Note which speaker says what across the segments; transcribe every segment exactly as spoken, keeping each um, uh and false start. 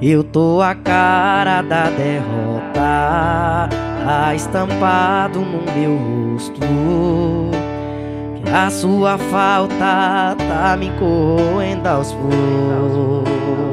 Speaker 1: Eu tô a cara da derrota, tá estampado no meu rosto, que a sua falta tá me corroendo aos poucos.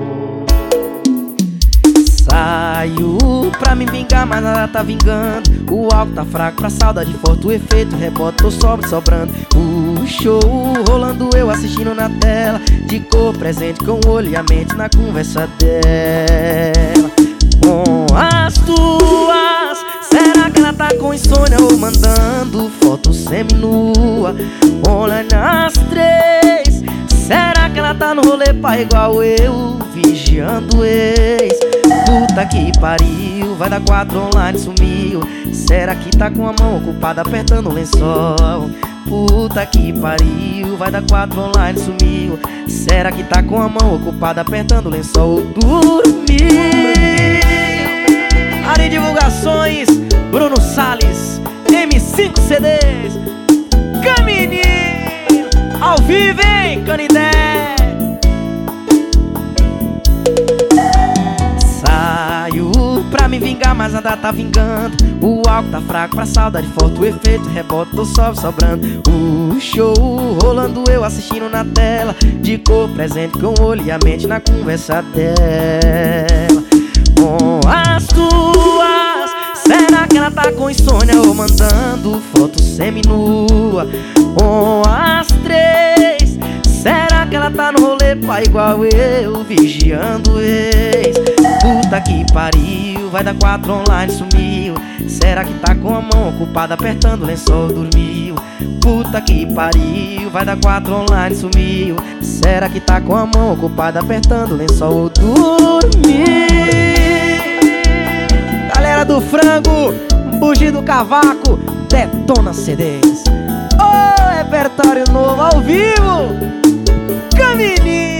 Speaker 1: Saio pra me vingar, mas nada tá vingando. O álcool tá fraco pra saudade forte, o efeito rebota, tô sobre sobrando. O show rolando, eu assistindo na tela, de cor presente com o olho e a mente na conversa dela. Com as tuas, será que ela tá com insônia ou mandando foto seminua? Olha nas três, será que ela tá no rolê pá igual eu, vigiando o ex? Puta que pariu, vai dar quatro online, sumiu. Será que tá com a mão ocupada apertando o lençol? Puta que pariu, vai dar quatro online, sumiu. Será que tá com a mão ocupada apertando o lençol? Dormiu. Área de divulgações, Bruno Salles, M cinco C Ds. Camininho, ao vivo, hein, Canidé. Pra me vingar, mas nada tá vingando. O álcool tá fraco pra saudade forte, o efeito rebota, tô só sobrando. O show rolando, eu assistindo na tela, de cor presente com o olho e a mente na conversa dela. Com as tuas, será que ela tá com insônia ou mandando foto seminua? Com as três, será que ela tá no rolê pá igual eu, vigiando o ex? Puta que pariu, vai dar quatro online, sumiu. Será que tá com a mão ocupada apertando o lençol? Dormiu. Puta que pariu, vai dar quatro online, sumiu. Será que tá com a mão ocupada apertando o lençol? Dormiu. Galera do frango, bugi do cavaco, Detona C Ds. Ô, repertório novo ao vivo, Camininho.